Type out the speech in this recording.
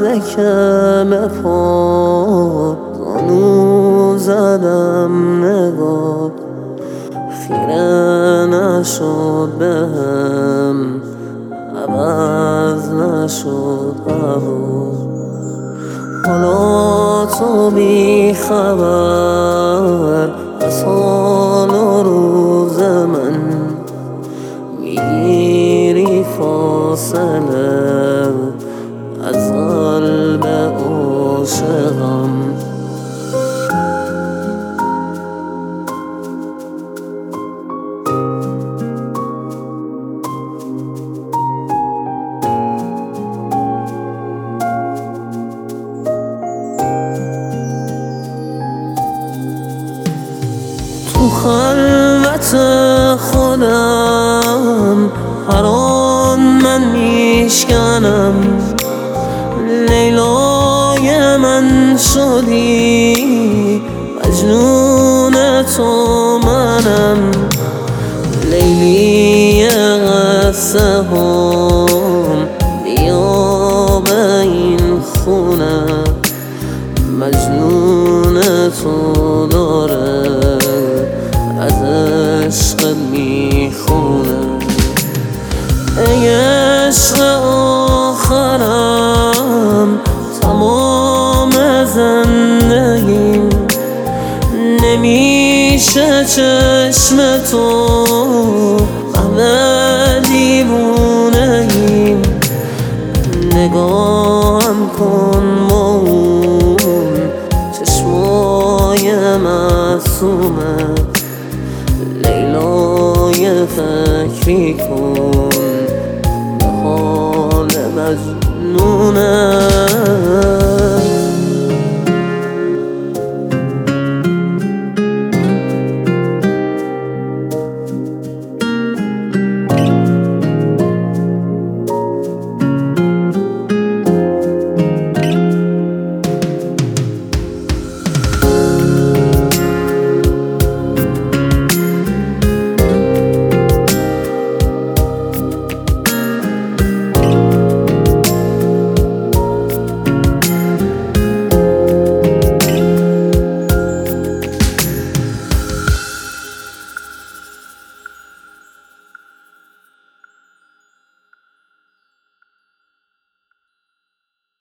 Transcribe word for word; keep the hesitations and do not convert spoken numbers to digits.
لکم پا زانو زدم نگاه خیره نشد بهم عوض نشد هوا حالا تو بی خبر از حال و روز من میگیری فاصله از قلب عاشقم تو خلوت خودم هر آن من میشکنم لیلای من شدی مجنون تو منم لیلی قصه هم بیا به این خونه مجنون تو داره از عشق میخونه ای عشق آخرم تمام زندگیم نمیشه چشم تو همه دیوونه‌ایم نگاهم کن با اون چشمای معصومه لیلای فکری کن به حال مجنونه